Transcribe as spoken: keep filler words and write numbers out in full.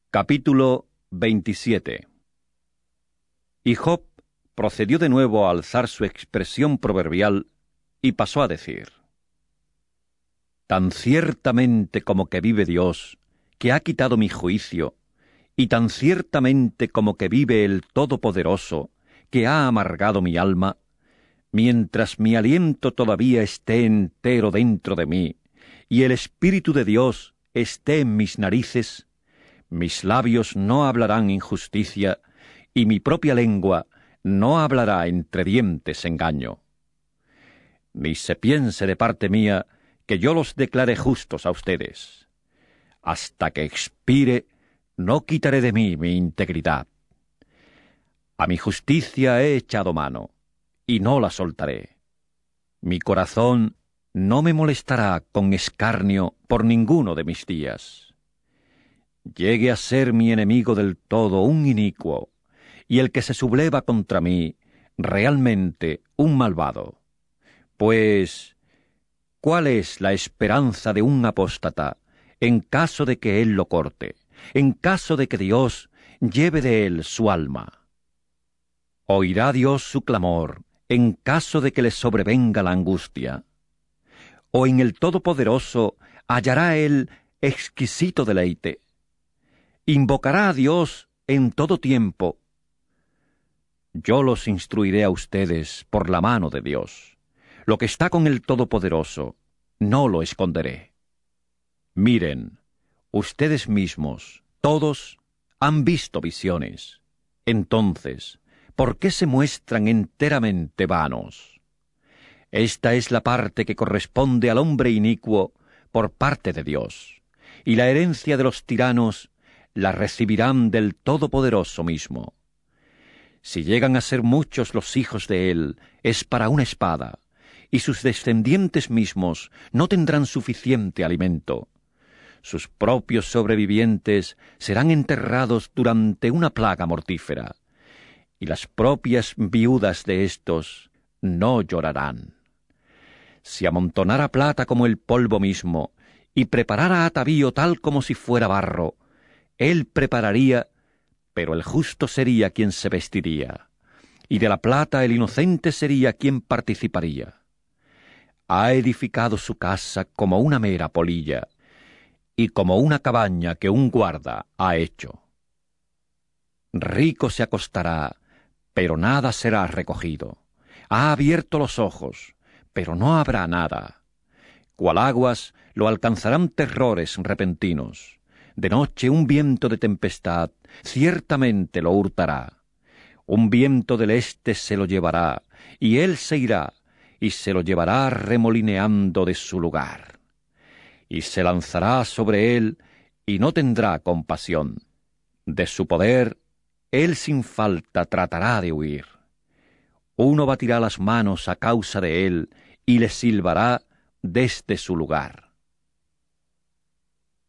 Capítulo veintisiete. Y Job procedió de nuevo a alzar su expresión proverbial y pasó a decir: Tan ciertamente como que vive Dios, que ha quitado mi juicio, y tan ciertamente como que vive el Todopoderoso, que ha amargado mi alma, mientras mi aliento todavía esté entero dentro de mí, y el Espíritu de Dios esté en mis narices, mis labios no hablarán injusticia, y mi propia lengua no hablará entre dientes engaño. Ni se piense de parte mía que yo los declare justos a ustedes. Hasta que expire, no quitaré de mí mi integridad. A mi justicia he echado mano, y no la soltaré. Mi corazón no me molestará con escarnio por ninguno de mis días. Llegue a ser mi enemigo del todo un inicuo, y el que se subleva contra mí, realmente un malvado. Pues, ¿cuál es la esperanza de un apóstata en caso de que él lo corte, en caso de que Dios lleve de él su alma? ¿Oirá Dios su clamor en caso de que le sobrevenga la angustia? ¿O en el Todopoderoso hallará él exquisito deleite? ¿Invocará a Dios en todo tiempo? Yo los instruiré a ustedes por la mano de Dios. Lo que está con el Todopoderoso, no lo esconderé. Miren, ustedes mismos, todos, han visto visiones. Entonces, ¿por qué se muestran enteramente vanos? Esta es la parte que corresponde al hombre inicuo por parte de Dios, y la herencia de los tiranos la recibirán del Todopoderoso mismo. Si llegan a ser muchos los hijos de él, es para una espada, y sus descendientes mismos no tendrán suficiente alimento. Sus propios sobrevivientes serán enterrados durante una plaga mortífera, y las propias viudas de éstos no llorarán. Si amontonara plata como el polvo mismo, y preparara atavío tal como si fuera barro, él prepararía, pero el justo sería quien se vestiría, y de la plata el inocente sería quien participaría. Ha edificado su casa como una mera polilla, y como una cabaña que un guarda ha hecho. Rico se acostará, pero nada será recogido. Ha abierto los ojos, pero no habrá nada. Cual aguas lo alcanzarán terrores repentinos. De noche un viento de tempestad ciertamente lo hurtará. Un viento del este se lo llevará, y él se irá, y se lo llevará remolineando de su lugar. Y se lanzará sobre él, y no tendrá compasión. De su poder, él sin falta tratará de huir. Uno batirá las manos a causa de él, y le silbará desde su lugar.